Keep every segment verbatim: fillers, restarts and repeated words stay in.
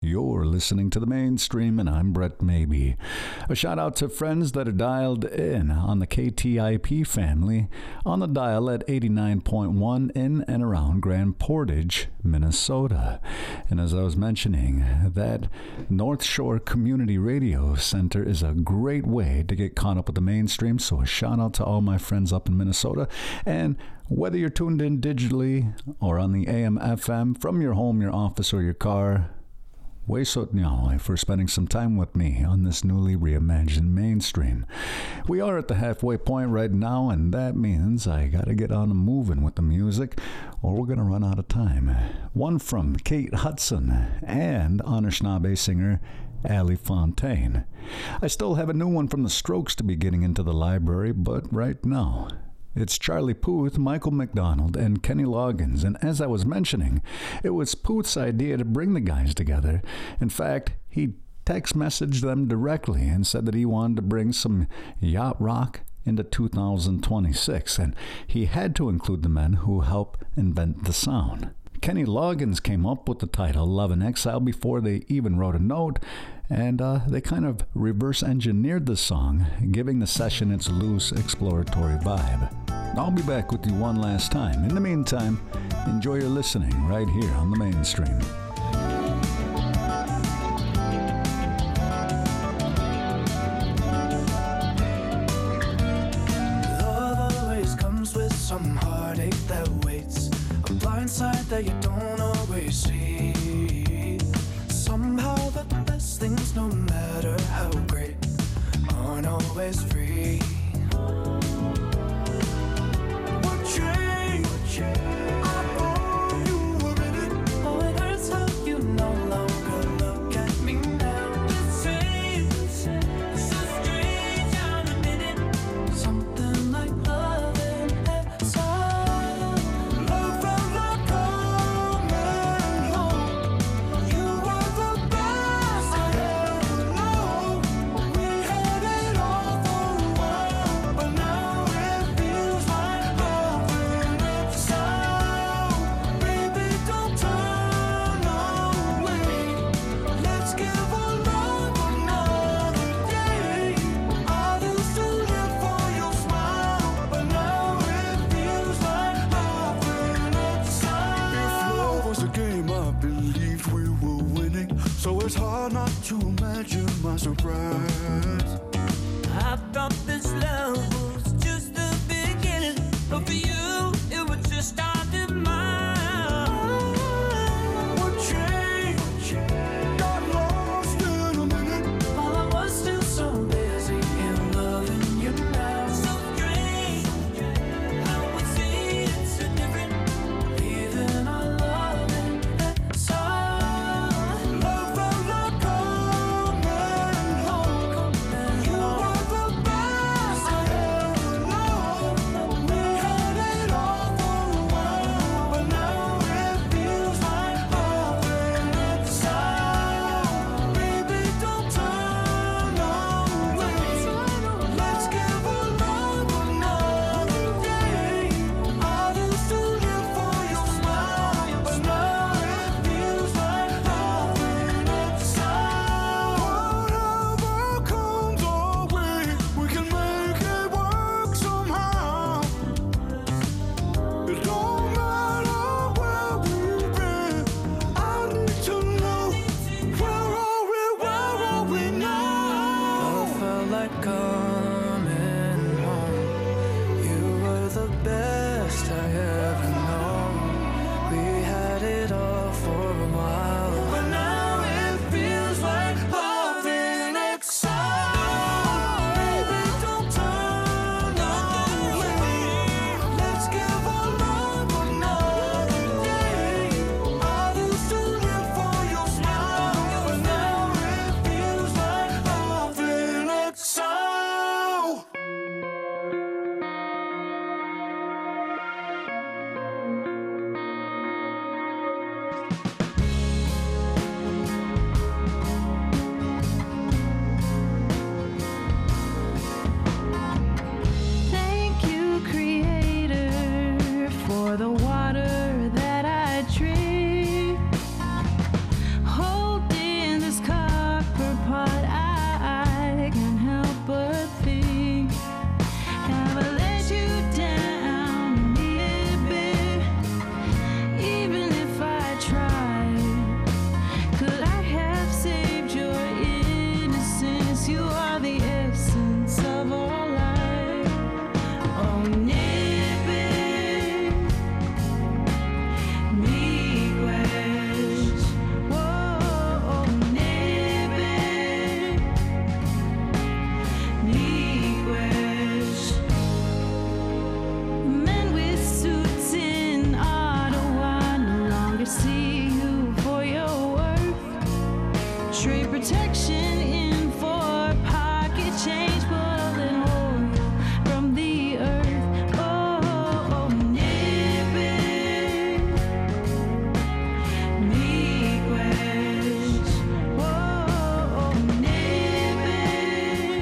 You're listening to The Mainstream, and I'm Brett Maybe. A shout out to friends that are dialed in on the K T I P family on the dial at eighty-nine point one in and around Grand Portage, Minnesota. And as I was mentioning, that North Shore Community Radio Center is a great way to get caught up with the mainstream, so a shout out to all my friends up in Minnesota. And whether you're tuned in digitally or on the A M F M from your home, your office, or your car, Waysot Nyawai for spending some time with me on this newly reimagined mainstream. We are at the halfway point right now, and that means I gotta get on and moving with the music, or we're gonna run out of time. One from Kate Hudson and Anishinaabe singer Ali Fontaine. I still have a new one from the Strokes to be getting into the library, but right now it's Charlie Puth, Michael McDonald, and Kenny Loggins. And as I was mentioning, it was Puth's idea to bring the guys together. In fact, he text messaged them directly and said that he wanted to bring some yacht rock into two thousand twenty-six, and he had to include the men who helped invent the sound. Kenny Loggins came up with the title Love in Exile before they even wrote a note, and uh, they kind of reverse engineered the song, giving the session its loose, exploratory vibe. I'll be back with you one last time. In the meantime, enjoy your listening right here on the Mainstream. Love always comes with some heartache that waits, a blind side that you don't always see. Somehow the best things, no matter how great, aren't always free. What change? I owe you a minute. Oh, it hurts how you no longer look at me now. The same, so strange, I'll admit it. Something like love in exile. Love felt like coming home. You were the best I ever known. We had it all for a while, but now it feels like love in exile. Baby, don't turn away. Let's give our love another day. I used to live for your smile, but now it feels like love in exile. If love was a game, I believed we were winning, so it's hard not to imagine my surprise. I thought this love was just the beginning, but for you, it was just our demise. What changed? Got lost in a minute. While I was still so busy in loving you now. So strange, how we see it so different, leaving our love in exile. Love felt like coming home. You were the best I ever known. We had it all for a while, Trade protection in for pocket change, pulling oil from the earth. Oh, oh, nip it, miigwech. Oh, oh, nip it,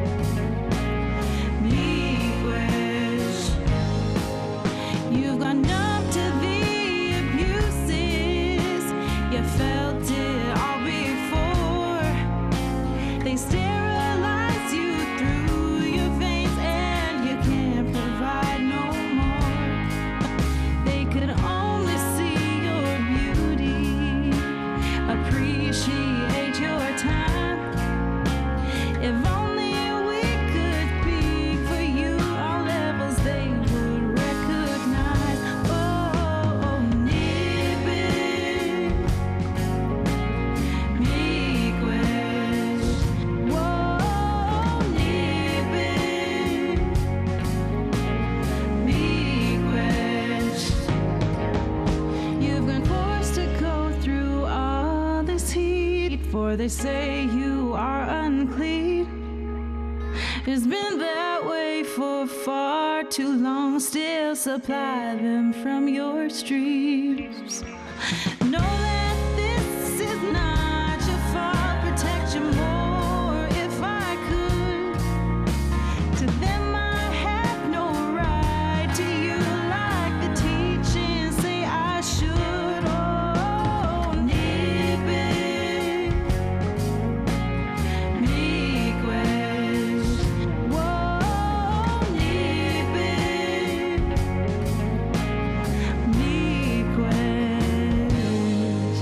miigwech. You've gone numb to the abuses. You felt it all before. They sterilize you through your veins, and you can't provide no more. They could only see your beauty, appreciate your time. If only we could speak for you on levels they would recognize. Oh, oh, nip it, miigwech. Whoa, nip it, miigwech. You've been forced to go through all this heat, for they say you are unclean. It's been that way for far too long. Still supply them from your streams. Know that this is not your fault. Protect you more if I could. To them I have no right. To you like the teachings say I should. Oh, nip it, miigwech. Whoa, nip it, miigwech.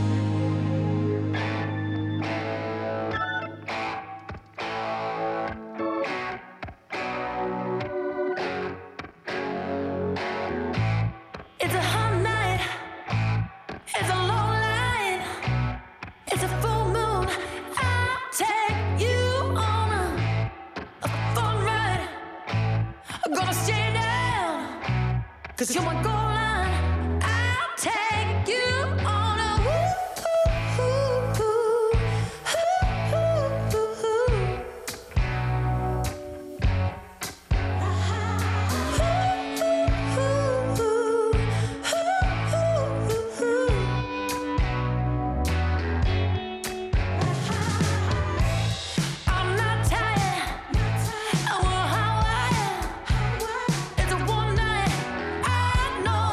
It's a hot night. It's a long line. It's a full moon. I'll take you on a, a fun ride. I'm gonna stay down, 'cause you're my goal line. I'll take you on a woo, woo, woo, woo, woo, I'm not tired. I want how I am. It's a one night. I know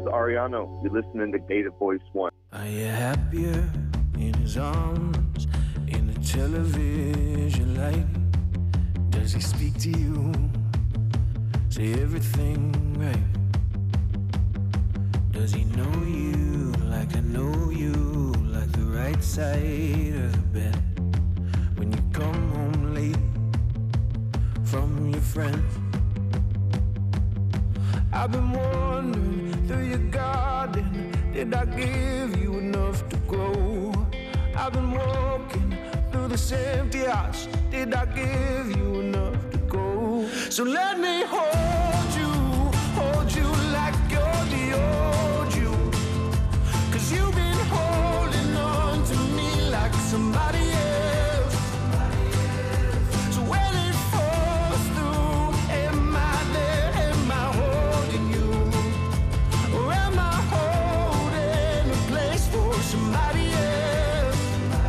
Ariano. You're listening to Gator Voice One. Are you happier in his arms, in the television light? Does he speak to you? Say everything right? Does he know you like I know you, like the right side of the bed? When you come home late from your friends, I've been wandering through your garden. Did I give you enough to grow? I've been walking through this empty house. Did I give you enough to go? So let me hold you, hold you like you're the old you. Cause you've been holding on to me like somebody else. So when it falls through, am I there? Am I holding you? Or am I holding a place for somebody else?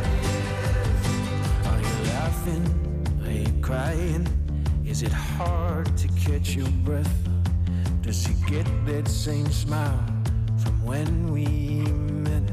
Are you laughing? Are you crying? Is it hard to catch your breath? Does he get that same smile from when we met?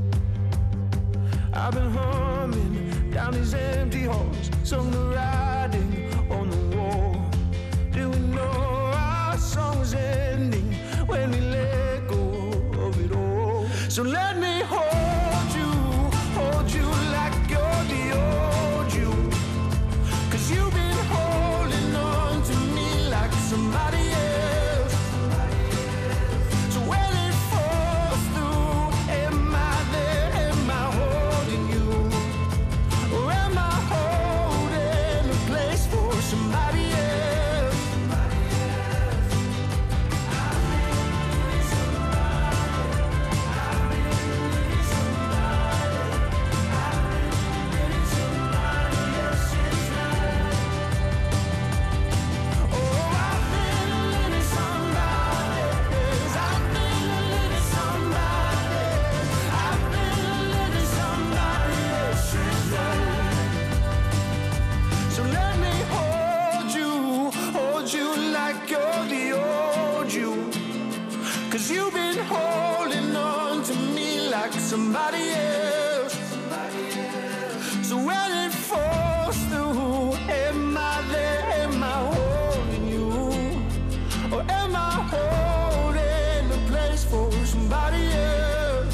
I've been humming down these empty halls, sung the writing on the wall. Do we know our song was ending when we let go of it all? So let me hold you, hold you like you're the old you. Cause you've been holding on to me like somebody else. So when it falls through, am I there? Am I holding you? Or am I holding a place for somebody else? Oh, I've been a little somebody's. I've been a little somebody. I've been a little somebody else's life. So let me hold you, hold you like you're the old you. Cause you've been holding on to me like somebody else. So when it falls through, am I there? Am I holding you? Or am I holding a place for somebody else?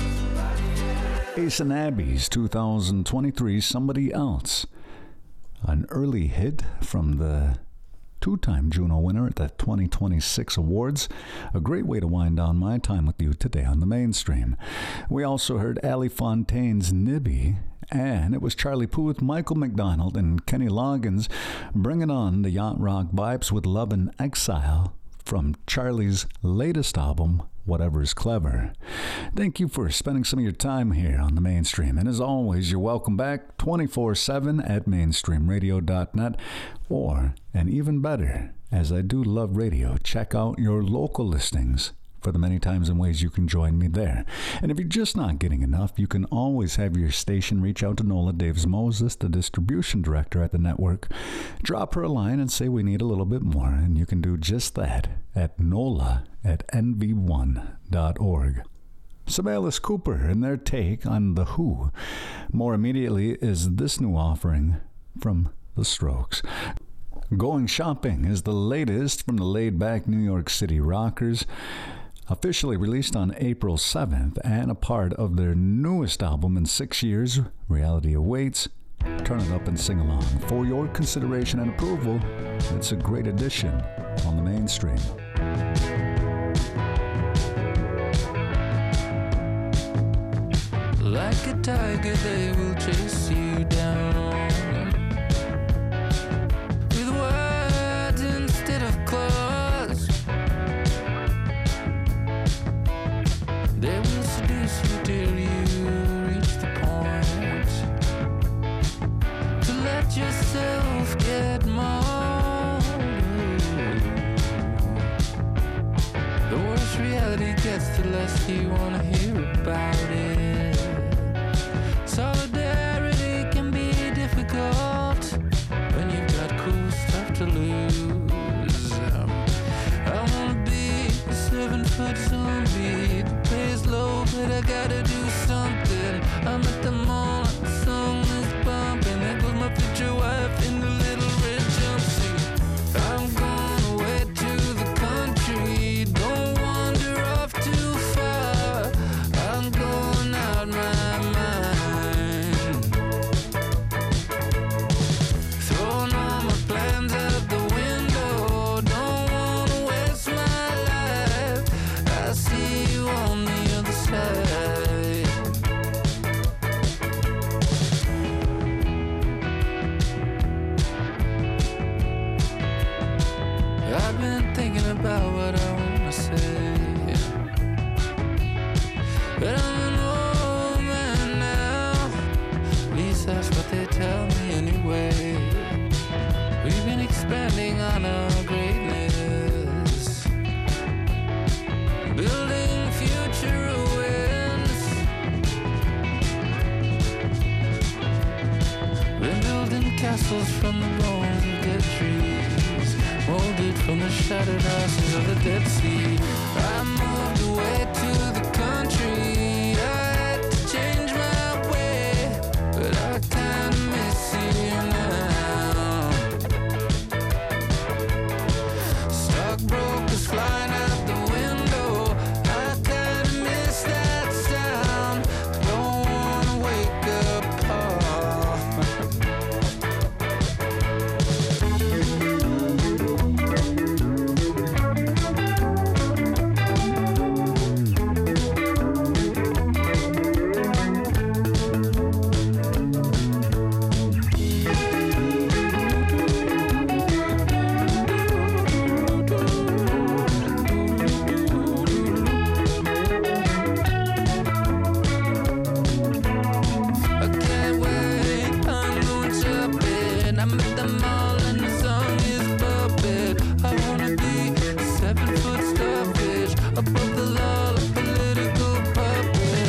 Ace and Abby's two thousand twenty-three Somebody Else. An early hit from the two-time Juno winner at the twenty twenty-six awards. A great way to wind down my time with you today on the mainstream. We also heard Ali Fontaine's Nibby, and it was Charlie Puth, Michael McDonald, and Kenny Loggins bringing on the yacht rock vibes with Love in Exile from Charlie's latest album, Whatever's Clever. Thank you for spending some of your time here on the mainstream. And as always, you're welcome back twenty-four seven at mainstream radio dot net. Or, and even better, as I do love radio, check out your local listings for the many times and ways you can join me there. And if you're just not getting enough, you can always have your station reach out to Nola Davis Moses, the distribution director at the network. Drop her a line and say we need a little bit more, and you can do just that at nola at n v one dot org. Some Alice Cooper and their take on The Who. More immediately is this new offering from The Strokes. Going Shopping is the latest from the laid-back New York City Rockers. Officially released on April seventh and a part of their newest album in six years, Reality Awaits. Turn it up and sing along. For your consideration and approval, it's a great addition on the mainstream. Like a tiger, they will chase you down with words instead of claws. They will seduce you till you reach the point to let yourself get mauled. The worse reality gets, the less you want to hear about it. Solidarity can be difficult when you've got cool stuff to lose. Um, I wanna be a seven-foot zombie kind of greatness, building future ruins. We're building castles from the bones of dead trees, molded from the shattered ashes of the Dead Sea. I moved away to the country. I had to change my way, but I kinda miss you now. Stockbrokers flying out the window. I kinda miss that sound. Don't wanna wake up, Paul. I can't wait, I'm going shopping. I met them all and the song is puppet. I wanna be a seven foot starfish above the law, a political puppet.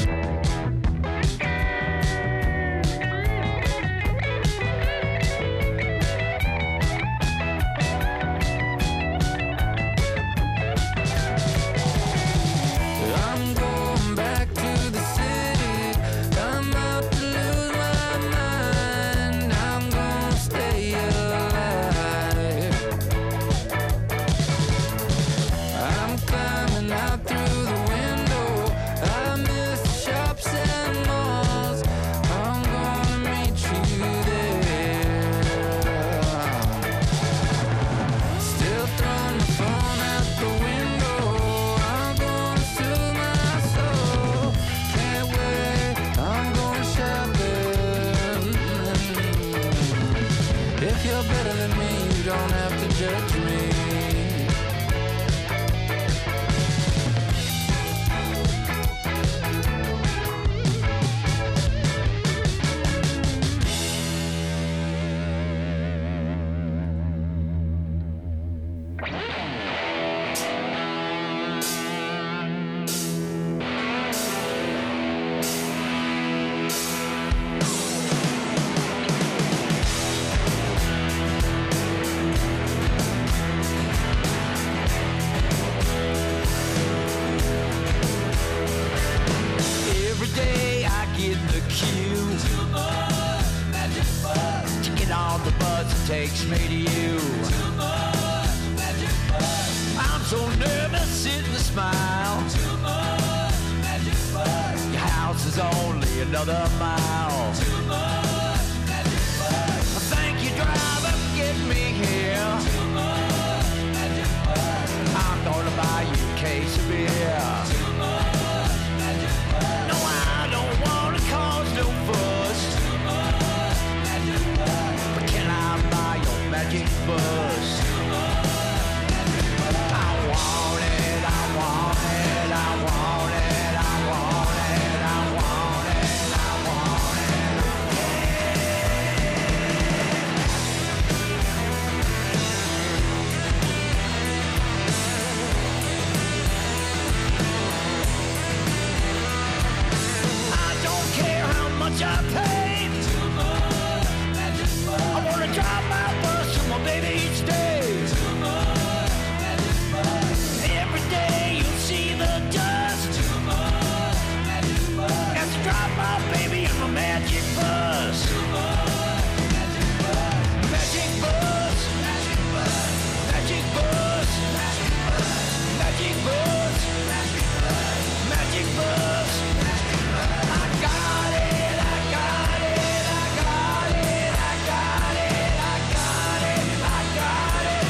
I'm going back to the city. I'm out to lose my mind. I'm gonna stay alive. I'm climbing out through the window. I miss shops and malls. I'm gonna meet you there. Still throwing my phone out the window. I'm gonna soothe my soul. Can't wait, I'm going shopping. If you're better than me, you don't have to judge me. Every day I get the cue Too much magic buzz to get on the bus that takes me to you. Too much magic buzz. I'm so nervous, sitting to smile. Too much magic buzz. Your house is only another mile. Too much magic buzz. Thank you, driver, for getting me here. Too much magic buzz. I'm gonna buy you a case of beer. Too much magic buzz. No, I don't wanna cause no fuss. Too much magic buzz. But can I buy your magic bus? Too much magic buzz. I want it, I want it, I want it, I want it, I want it, I want it. I don't care how much I pay. Too much magic buzz. I wanna drive my bus to my baby each day. Too much magic buzz. Every day you see the dust. Too much magic buzz. As I drive my baby in my magic bus. Too much magic buzz. Magic bus. Magic bus. Magic bus. Magic bus. Magic bus. Magic bus. Magic bus. I got it, I got it, I got it, I got it, I got it, I got it.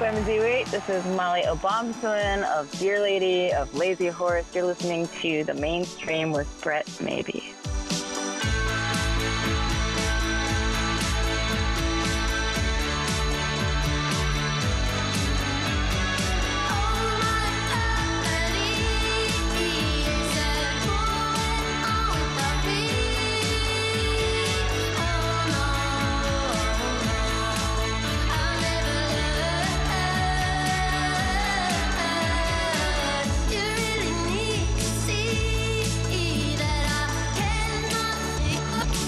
M Z eight. This is Molly Obamswin of Dear Lady of Lazy Horse. You're listening to The Mainstream with Brett Maybe. You really need to see that I cannot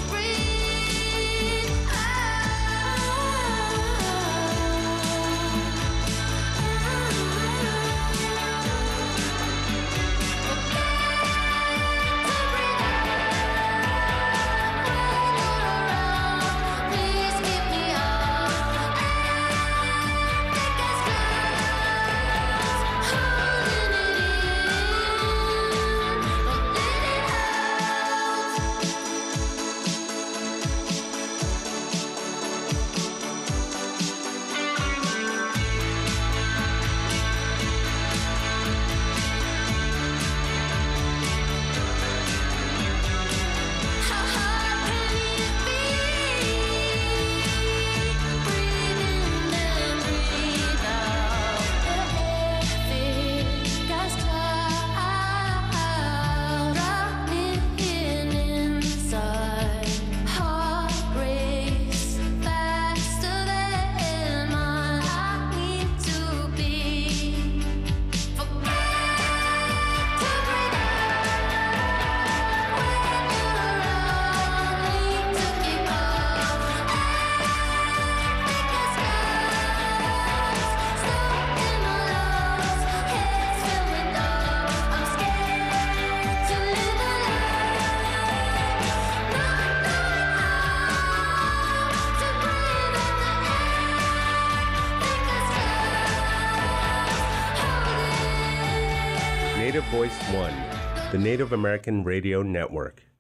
Native Voice One, the Native American Radio Network.